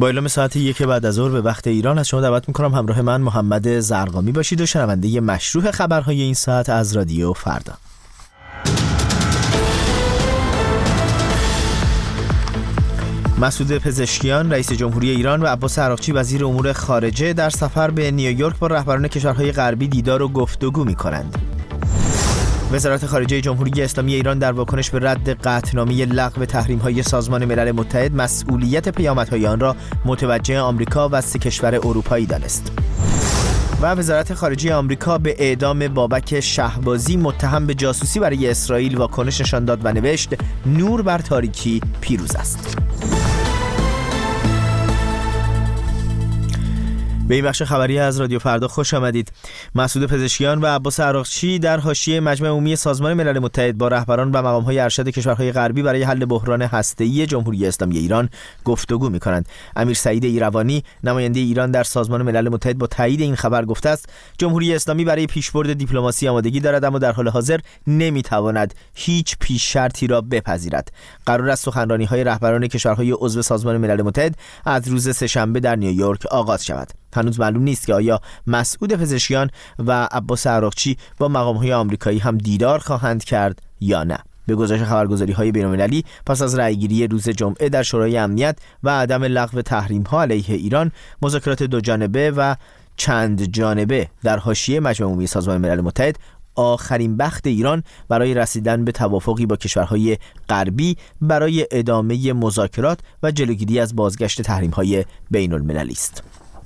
با اعلام ساعت 1 بعد از ظهر به وقت ایران از شما دعوت میکنم همراه من محمد زرقامی باشید و شنونده مشروع خبرهای این ساعت از رادیو فردا. مسعود پزشکیان رئیس جمهوری ایران و عباس عراقچی وزیر امور خارجه در سفر به نیویورک با رهبران کشورهای غربی دیدار و گفتگو می‌کنند. وزارت خارجه جمهوری اسلامی ایران در واکنش به رد قطعنامه لغو تحریم‌های سازمان ملل متحد مسئولیت پیامدهای آن را متوجه آمریکا و 3 کشور اروپایی دانست. و وزارت خارجه آمریکا به اعدام بابک شهبازی متهم به جاسوسی برای اسرائیل واکنش نشان داد و نوشت نور بر تاریکی پیروز است. به این بخش خبری از رادیو فردا خوش آمدید. مسعود پزشکیان و عباس عراقچی در حاشیه مجمع عمومی سازمان ملل متحد با رهبران و مقام‌های ارشد کشورهای غربی برای حل بحران هسته‌ای جمهوری اسلامی ایران گفتگو می‌کنند. امیر سعید ایروانی نماینده ایران در سازمان ملل متحد با تایید این خبر گفته است جمهوری اسلامی برای پیشبرد دیپلماسی آمادگی دارد، اما در حال حاضر نمی‌تواند هیچ پیش شرطی را بپذیرد. قرار است سخنرانی‌های رهبران کشورهای عضو سازمان ملل متحد از روز سه‌شنبه در نیویورک آغاز شود. هنوز معلوم نیست که آیا مسعود پزشکیان و عباس عراقچی با مقام‌های آمریکایی هم دیدار خواهند کرد یا نه. به گزارش خبرگزاری‌های بین‌المللی پس از رأیگیری روز جمعه در شورای امنیت و عدم لغو تحریم‌ها علیه ایران، مذاکرات دو جانبه و چند جانبه در حاشیه مجمع عمومی سازمان ملل متحد آخرین بخت ایران برای رسیدن به توافقی با کشورهای غربی برای ادامه مذاکرات و جلوگیری از بازگشت تحریم‌های بین‌المللی است.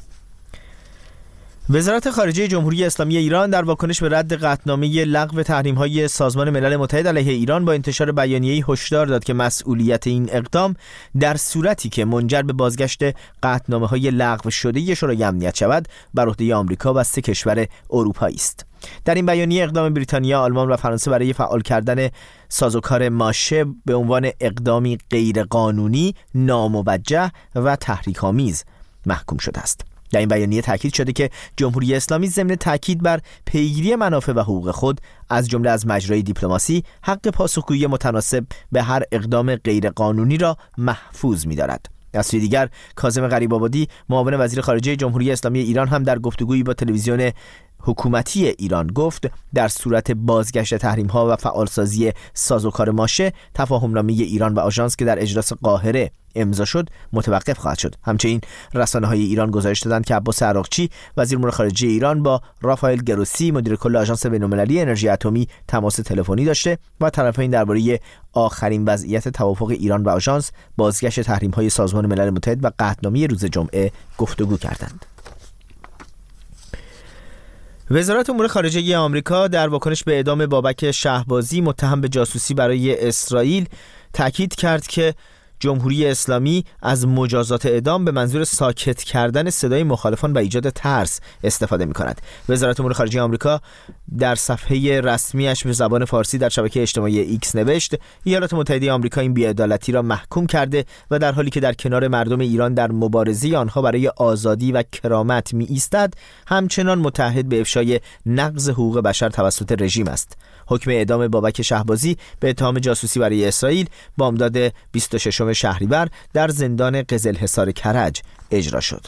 وزارت خارجه جمهوری اسلامی ایران در واکنش به رد قطعنامه لغو تحریم‌های سازمان ملل متحد علیه ایران با انتشار بیانیه‌ای هشدار داد که مسئولیت این اقدام در صورتی که منجر به بازگشت قطعنامه‌های لغو شده شورای امنیت شود بر عهده آمریکا و 3 کشور اروپایی است. در این بیانیه اقدام بریتانیا، آلمان و فرانسه برای فعال کردن سازوکار ماشه به عنوان اقدامی غیرقانونی، ناموجه و تحریک‌آمیز محکوم شده است. در این بیانیه تاکید شده که جمهوری اسلامی ضمن تاکید بر پیگیری منافع و حقوق خود از جمله از مجرای دیپلماسی حق پاسخگویی متناسب به هر اقدام غیرقانونی را محفوظ می‌دارد. از سوی دیگر کاظم غریب‌آبادی معاون وزیر خارجه جمهوری اسلامی ایران هم در گفتگویی با تلویزیون حکومتی ایران گفت در صورت بازگشت تحریم‌ها و فعالسازی سازوکار ماشه، تفاهم‌نامه ایران و آژانس که در اجلاس قاهره امضا شد متوقف خواهد شد. همچنین رسانه‌های ایران گزارش دادند که عباس عراقچی وزیر امور خارجه ایران با رافائل گروسی مدیر کل آژانس بین‌المللی انرژی اتمی تماس تلفنی داشته و طرفین درباره آخرین وضعیت توافق ایران و آژانس، بازگشت تحریم‌های سازمان ملل متحد و قطعنامه روز جمعه گفتگو کردند. وزارت امور خارجه آمریکا در واکنش به اعدام بابک شهبازی متهم به جاسوسی برای اسرائیل تاکید کرد که جمهوری اسلامی از مجازات اعدام به منظور ساکت کردن صدای مخالفان و ایجاد ترس استفاده می‌کند. وزارت امور خارجه آمریکا در صفحه رسمیش به زبان فارسی در شبکه اجتماعی ایکس نوشت ایالات متحده آمریکا این بی‌عدالتی را محکوم کرده و در حالی که در کنار مردم ایران در مبارزه آنها برای آزادی و کرامت می‌ایستد، همچنان متعهد به افشای نقض حقوق بشر توسط رژیم است. حکم اعدام بابک شهبازی به اتهام جاسوسی برای اسرائیل بامداد 26 شهریور در زندان قزلحصار کرج اجرا شد.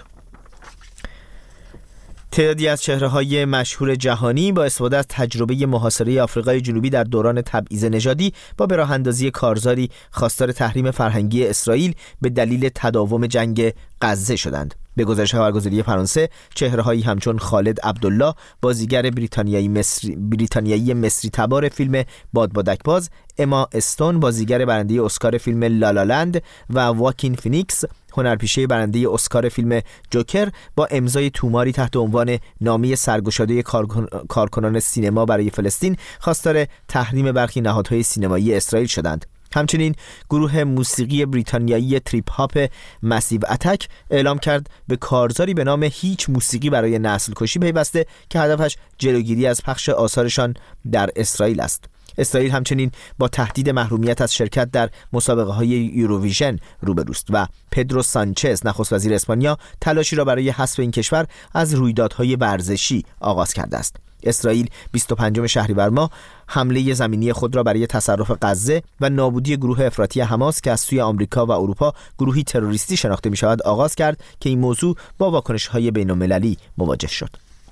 تعدادی از چهره‌های مشهور جهانی با استفاده از تجربه محاصره آفریقای جنوبی در دوران تبعیض نژادی با به راه اندازی کارزاری خواستار تحریم فرهنگی اسرائیل به دلیل تداوم جنگ غزه شدند. به گزارش خبرگزاری فرانسه، چهره‌هایی همچون خالد عبدالله بازیگر بریتانیایی مصری تبار فیلم بادبادک‌باز، اما استون بازیگر برنده اسکار فیلم لالالند و واکین فینیکس هنرپیشه برنده اسکار فیلم جوکر با امضای توماری تحت عنوان نامه سرگشاده کارکنان سینما برای فلسطین خواستار تحریم برخی نهادهای سینمایی اسرائیل شدند. همچنین گروه موسیقی بریتانیایی تریپ هاپ مسیو اتک اعلام کرد به کارزاری به نام هیچ موسیقی برای نسل کشی پیوسته که هدفش جلوگیری از پخش آثارشان در اسرائیل است. اسرائیل همچنین با تهدید محرومیت از شرکت در مسابقه‌های یوروویژن روبروست و پدرو سانچز نخست وزیر اسپانیا تلاشی را برای حذف این کشور از رویدادهای ورزشی آغاز کرده است. اسرائیل 25 شهریور ماه حمله زمینی خود را برای تصرف غزه و نابودی گروه افراطی حماس که از سوی آمریکا و اروپا گروهی تروریستی شناخته می شود آغاز کرد که این موضوع با واکنش‌های بین‌المللی مواجه شد.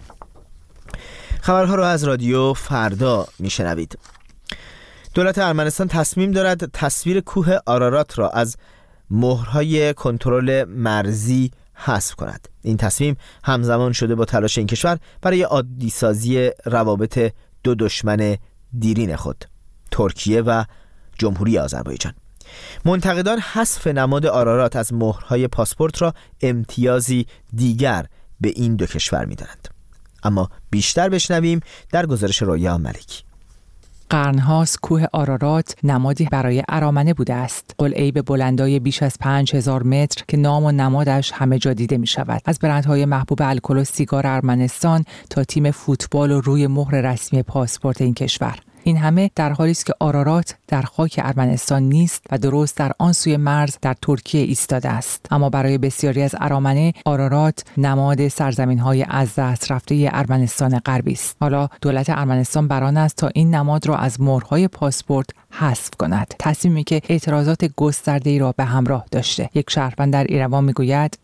خبرها را از رادیو فردا میشنوید. دولت ارمنستان تصمیم دارد تصویر کوه آرارات را از مهرهای کنترل مرزی حذف کند. این تصمیم همزمان شده با تلاش این کشور برای عادی‌سازی روابط دو دشمن دیرین خود، ترکیه و جمهوری آذربایجان. منتقدان حذف نماد آرارات از مهرهای پاسپورت را امتیازی دیگر به این دو کشور می‌دانند. اما بیشتر بشنویم در گزارش رویا ملکی. قرنهاست کوه آرارات نمادی برای ارامنه بوده است. قلعه‌ای به بلندای بیش از 5000 متر که نام و نمادش همه جا دیده می شود. از برندهای محبوب الکل و سیگار ارمنستان تا تیم فوتبال و روی مهر رسمی پاسپورت این کشور. این همه در حالی است که آرارات در خاک ارمنستان نیست و درست در آن سوی مرز در ترکیه ایستاده است. اما برای بسیاری از ارامنه آرارات نماد سرزمین‌های از دست رفته ارمنستان غربی است. حالا دولت ارمنستان بر آن است تا این نماد را از مهرهای پاسپورت حذف کند. تصمیمی که اعتراضات گسترده‌ای را به همراه داشته. یک شهروند در ایروان میگوید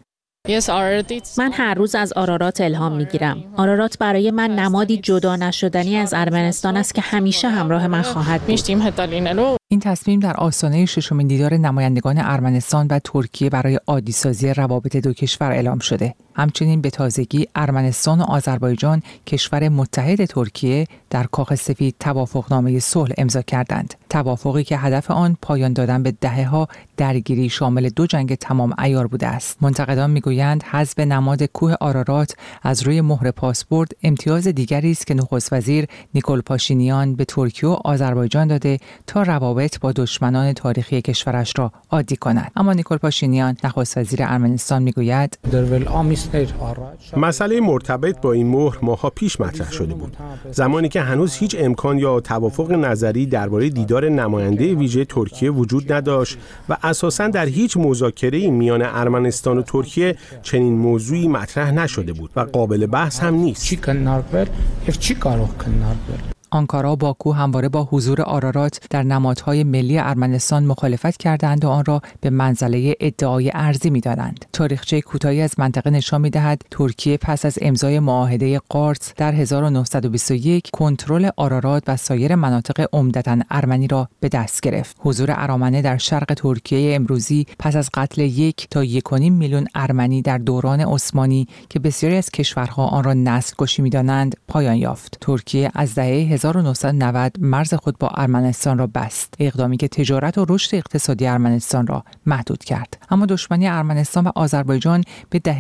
من هر روز از آرارات الهام میگیرم. آرارات برای من نمادی جدا نشدنی از ارمنستان است که همیشه همراه من خواهد بود. این تصمیم در آستانه ششمین دیدار نمایندگان ارمنستان و ترکیه برای عادی‌سازی روابط دو کشور اعلام شده. همچنین به تازگی ارمنستان و آذربایجان کشور متحد ترکیه در کاخ سفید توافقنامه صلح امضا کردند. توافقی که هدف آن پایان دادن به دهه‌ها درگیری شامل 2 جنگ تمام عیار بوده است. منتقدان میگویند حذف نماد کوه آرارات از روی مهر پاسپورت امتیاز دیگری است که نخست وزیر نیکول پاشینیان به ترکیه و آذربایجان داده تا روابط با دشمنان تاریخی کشورش را عادی کند. اما نیکول پاشینیان نخست وزیر ارمنستان میگوید مسئله مرتبط با این مهر ماها پیش مطرح شده بود، زمانی که هنوز هیچ امکان یا توافق نظری درباره دیدار نماینده ویژه ترکیه وجود نداشت و اساساً در هیچ مذاکره‌ای میان ارمنستان و ترکیه چنین موضوعی مطرح نشده بود و قابل بحث هم نیست. آنکارا و باکو همواره با حضور آرارات در نمادهای ملی ارمنستان مخالفت کردند و آن را به منزله ادعای ارضی می‌دانند. تاریخچه کوتاهی از منطقه نشان می‌دهد ترکیه پس از امضای معاهده قارس در 1921 کنترل آرارات و سایر مناطق عمدتاً ارمنی را به دست گرفت. حضور ارامنه در شرق ترکیه امروزی پس از قتل 1 تا 1.5 میلیون ارمنی در دوران عثمانی که بسیاری از کشورها آن را نسل‌کشی می‌دانند پایان یافت. ترکیه از دهه 1990 مرز خود با ارمنستان را بست، اقدامی که تجارت و رشد اقتصادی ارمنستان را محدود کرد. اما دشمنی ارمنستان و آذربایجان به دهه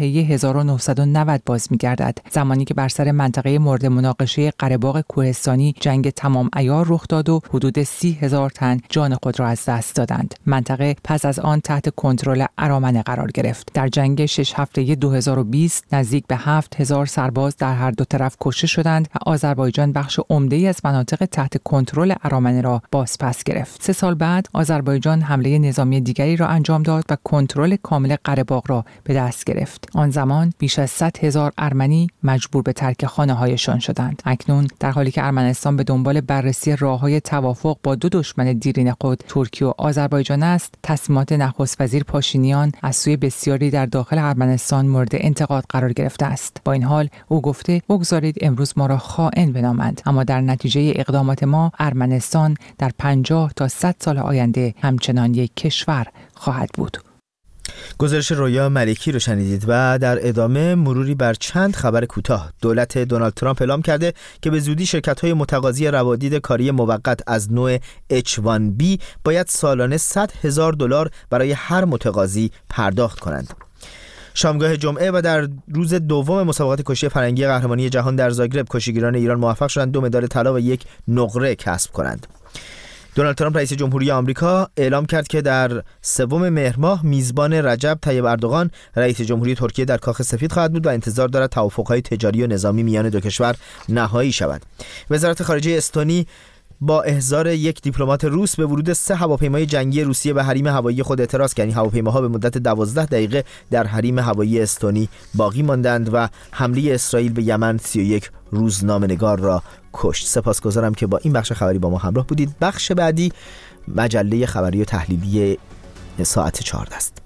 1990 باز می‌گردد، زمانی که بر سر منطقه مورد مناقشه قره‌باغ کوهستانی جنگ تمام عیار رخ داد و حدود 30,000 تن جان خود را از دست دادند. منطقه پس از آن تحت کنترل ارامنه قرار گرفت. در جنگ 6 هفتگی 2020 نزدیک به 7,000 سرباز در هر دو طرف کشته شدند و آذربایجان بخش عمده‌ای از مناطق تحت کنترل ارامنه را بازپس گرفت. 3 سال بعد آذربایجان حمله نظامی دیگری را انجام داد و کنترل کامل قره‌باغ را به دست گرفت. آن زمان بیش از 100,000 ارمنی مجبور به ترک خانه‌هایشان شدند. اکنون در حالی که ارمنستان به دنبال بررسی راه‌های توافق با دو دشمن دیرین خود ترکیه و آذربایجان است، تصمیمات نخست وزیر پاشینیان از سوی بسیاری در داخل ارمنستان مورد انتقاد قرار گرفته است. با این حال او گفته بگذارید امروز ما را خائن بنامند، اما در نتیجه اقدامات ما ارمنستان در 50 تا 100 سال آینده همچنان یک کشور خواهد بود. گزارش رویا ملکی رو شنیدید و در ادامه مروری بر چند خبر کوتاه. دولت دونالد ترامپ اعلام کرده که به زودی شرکت‌های متقاضی روادید کاری موقت از نوع H1B باید سالانه $100,000 برای هر متقاضی پرداخت کنند. شامگاه جمعه و در روز دوم مسابقات کشتی فرنگی قهرمانی جهان در زاگرب کشتیگیران ایران موفق شدند 2 مدال طلا و 1 نقره کسب کنند. دونالد ترامپ رئیس جمهوری آمریکا اعلام کرد که در 3 مهر ماه میزبان رجب طیب اردوغان رئیس جمهوری ترکیه در کاخ سفید خواهد بود و انتظار دارد توافق‌های تجاری و نظامی میان دو کشور نهایی شود. وزارت خارجه استونی با احضار یک دیپلمات روس به ورود 3 هواپیمای جنگی روسیه به حریم هوایی خود اعتراض کرد. این هواپیماها به مدت 12 دقیقه در حریم هوایی استونی باقی ماندند و حمله اسرائیل به یمن 31 روزنامه‌نگار را کشت. سپاسگزارم که با این بخش خبری با ما همراه بودید. بخش بعدی مجله خبری و تحلیلی ساعت 14 است.